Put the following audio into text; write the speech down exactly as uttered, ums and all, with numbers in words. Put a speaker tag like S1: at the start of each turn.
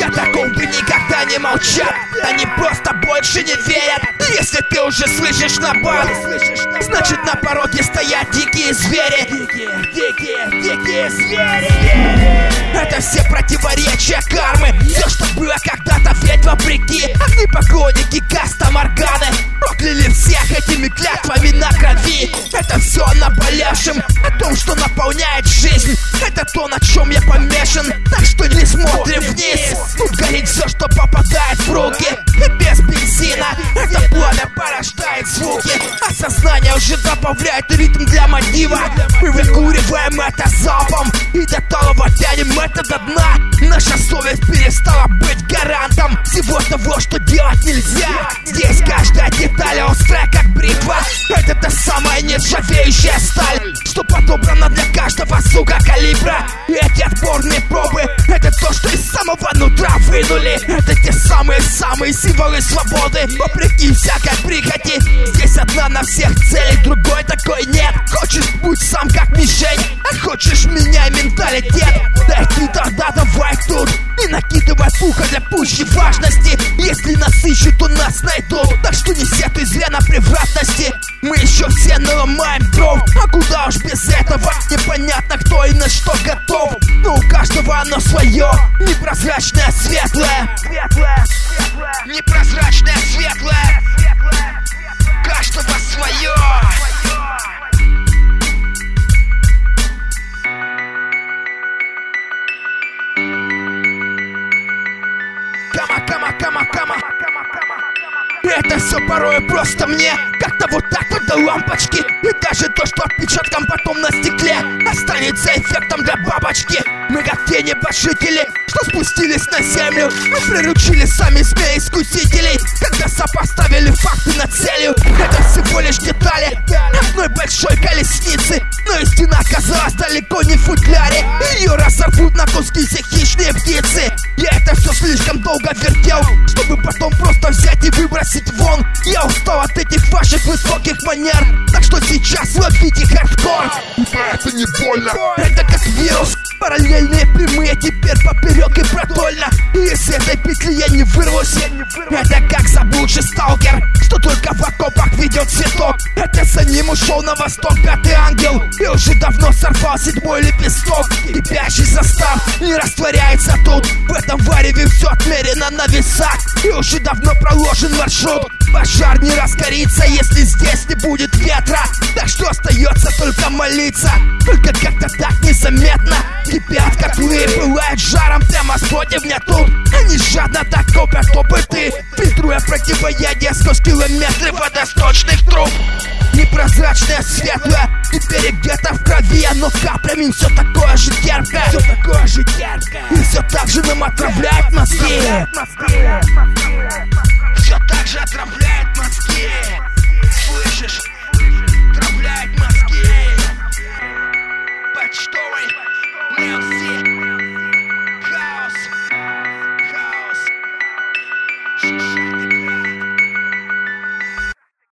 S1: Я таком бы никогда не молчат. Они просто больше не верят. Если ты уже слышишь набат, значит на пороге стоят дикие звери. Дикие, дикие, дикие звери. Это все противоречия кармы. Все, что было когда-то, ведь вопреки. Огни поклонники каста Морганы прокляли всех этими клятвами на крови. Это все о наболевшем, о том, что наполняет жизнь. Это то, на чем я помешан. Так что не смотрим вниз. Тут горит все, что попадает в руки. И без бензина это пламя порождает звуки. А сознание уже добавляет ритм для мотива. Мы выкуриваем это залпом и до талого тянем это до дна. Наша совесть перестала быть гарантом всего того, что делать нельзя. Здесь каждая деталь острая, как бритва. Это та самая нержавеющая сталь, что подобрана для каждого, сука, калибра. И эти отборные пробы — это то, что из самого нутра вынули. Это те самые-самые символы свободы. Вопреки всякой прихоти, здесь одна на всех целей, другой такой нет. Хочешь, будь сам как мишень, а хочешь, меняй менталитет. Да и ты тогда давай тут и накидывай пуха для пущей важности. Если нас ищут, то нас найдут. Так что не сетуй зря на превратности. Мы еще все наломаем дров. А куда уж без этого? Непонятно, кто и на что готов. Но у каждого оно свое. Непрозрачное, светлое. Светлое, светлое. Непрозрачное, светлое. Каждого свое. Кама, кама, кама, кама. Это все порой просто мне как-то вот так вот до лампочки. И даже то, что отпечатком потом на стекле останется эффектом для бабочки. Мы как те небожители, что спустились на землю. Мы приручили сами змей-искусителей, когда сопоставили факты над целью. Это всего лишь детали одной большой колесницы. Но истина оказалась далеко не в футляре. Ее разорвут на куски все хищные птицы. Я это все слишком долго вертел, чтобы потом просто взять и выбросить вон. Я устал от этих ваших высоких манер, так что сейчас ловите хардкор.
S2: Это не больно.
S1: Это как вирус. Параллельные прямые теперь поперек и продольно. И из этой петли я не вырвусь. Это как заблудший сталкер, что только в окопах ведет цветок. Это за ним ушел на восток пятый ангел и уже давно сорвал седьмой лепесток. Кипящий состав не растворяется тут. В этом вареве все отмерено на весах. И уже давно проложен маршрут. Пожар не раскорится, если здесь не будет ветра. Так что остается только молиться. Только как-то так незаметно кипят котлы, пылают жаром прямо с противня тут. Они жадно так копят опыты, фильтруя противоядие сквозь километры водосточных труб. Непрозрачное, светлое, теперь где-то в крови оно каплями все такое же терпкое. Все такое же терпкое. И все так же нам отравляет мозги. Все так же отравляет мозги.